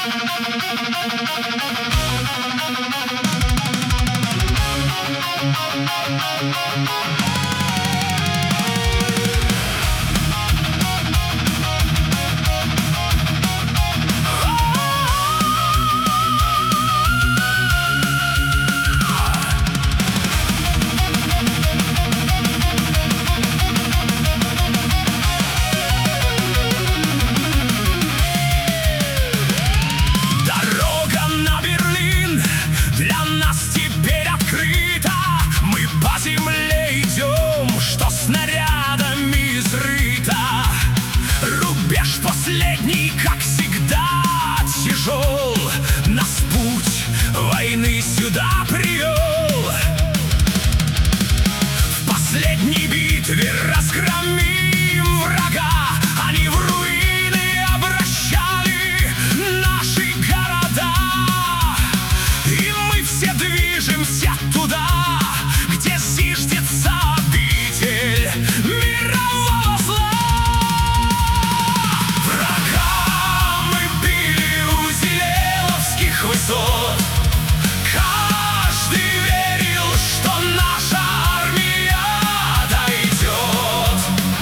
Последний, как всегда, тяжел. Нас путь войны сюда привел. В последней битве разгромим врага. Они в руины обращали наши города. И мы все движемся туда, где зиждется обитель мирового зла. Высот. Каждый верил, что наша армия дойдет.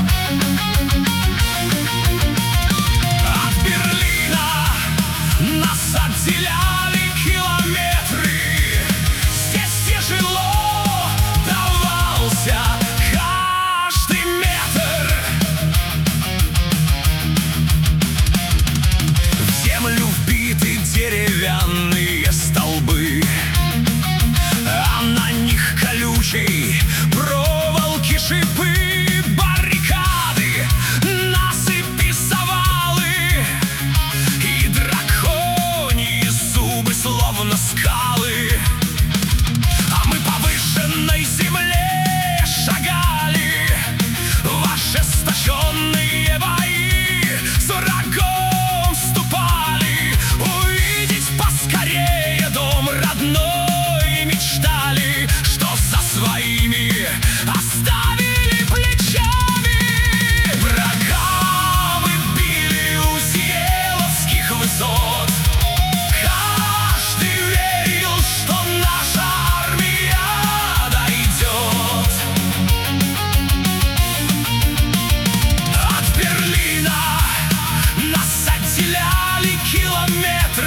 От Берлина нас отделяли километры. Здесь тяжело давался каждый метр. В землю вбиты деревянные столбы, а на них колючей проволоки шипы. Баррикады, насыпи, завалы и драконьи зубы, словно скалы. А мы по выжженной земле шагали в ожесточенные бои. С врагом вступали, увидеть поскорее дом родной мечтали, что за своими оставили плечами. Врага мы били у Зиеловских высот. Каждый верил, что наша армия дойдет. От Берлина нас отделяли километры.